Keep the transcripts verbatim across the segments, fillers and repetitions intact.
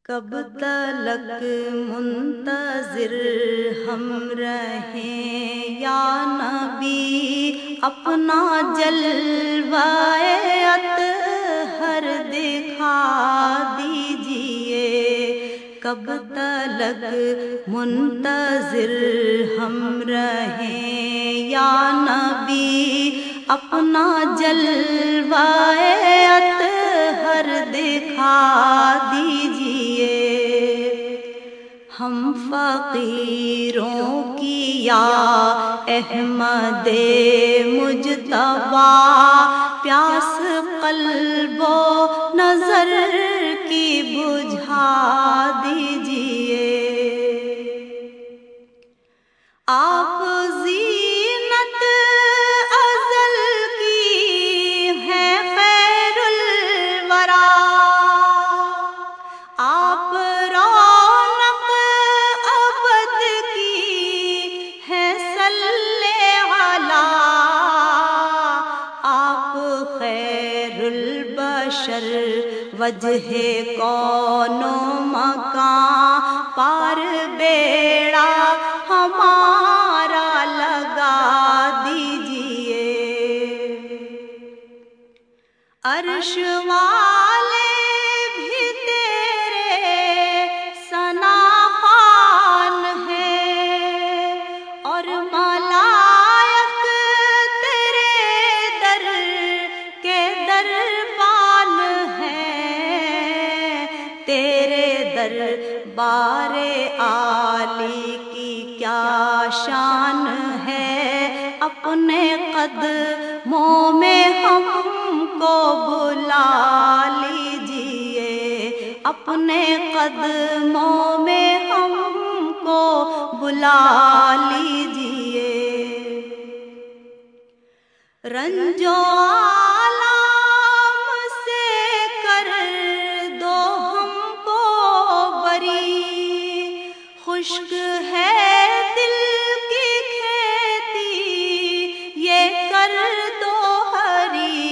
کب تلک منتظر ہم رہیں یا نبی، اپنا جلوہ اطہر دکھا دیجئے۔ کب تلک منتظر ہم رہیں یا نبی، اپنا جلوہ اطہر دکھا دیجئے۔ ہم فقیروں کی یا احمد مجتبیٰ، پیاس قلب و نظر کی بجھا دیجئے۔ آپ زینت ازل کی ہیں خیر الورا، آپ رونق ابد کی ہیں صلی علی، آپ خیر البشر وجہ کون و مکان، پار بیڑا ہمارا لگا دیجئے۔ عرش والے بھی تیرے ثنا خوان ہیں، اور ملائک تیرے در کے دربان ہیں۔ تیرے دربار عالی کی کیا شان ہے، اپنے قدموں میں ہم کو بلا لیجئے۔ اپنے قدموں میں ہم کو بلا لیجئے۔ رنج و آلام سے کر دو ہم کو بری، خشک ہے دل کی کھیتی یہ کر دو ہری۔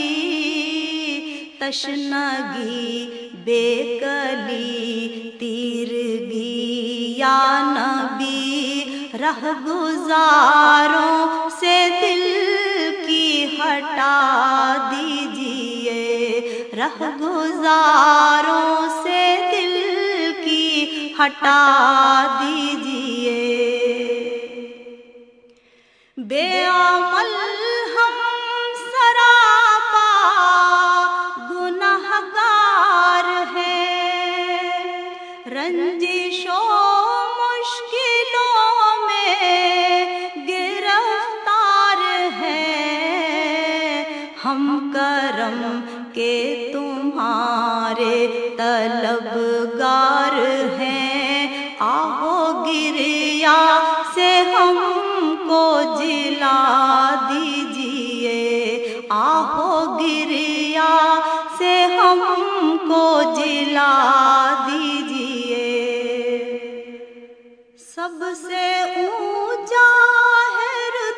تشنگی بے کلی تیرگی یا نبی، رہ گزاروں سے دل کی ہٹا دیجئے۔ رہ گزاروں سے دل کی ہٹا دیجئے۔ بے عمل ہم سراپا گنہگار ہیں، رنجش و مشکلوں میں گرفتار ہیں۔ ہم کرم کے تمہارے طلبگار ہیں، آہو گریا سے ہم کو جلا دیجئے۔ آہو گریا سے ہم کو جلا دیجئے۔ سب سے اونچا ہے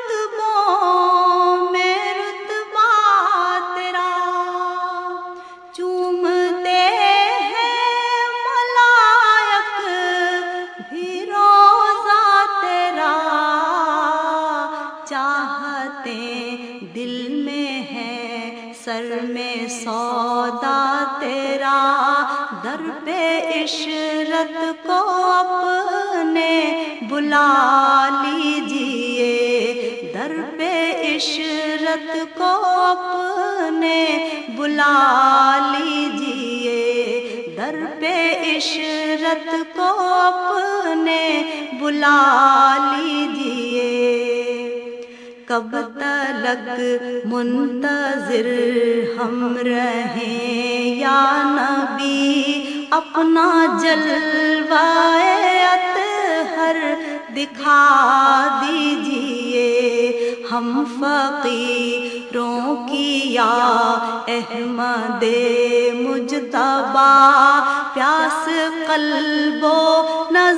رتبوں میں رتبہ تیرا، چومتے ہیں ملائک بھی روضہ تیرا۔ چاہتے دل میں ہے سر میں سودا تیرا، در پہ عشرت کو اپنے بلا لیجئے۔ در پہ عشرت کو اپنے بلا لیجئے۔ در پہ عشرت کو اپنے بلا لیجئے۔ کب تلک منتظر ہم رہیں یا نبی، اپنا جلوہ اطہر دکھا دیجئے۔ ہم فقیروں کی یا احمد مجتبیٰ، پیاس قلب و نظر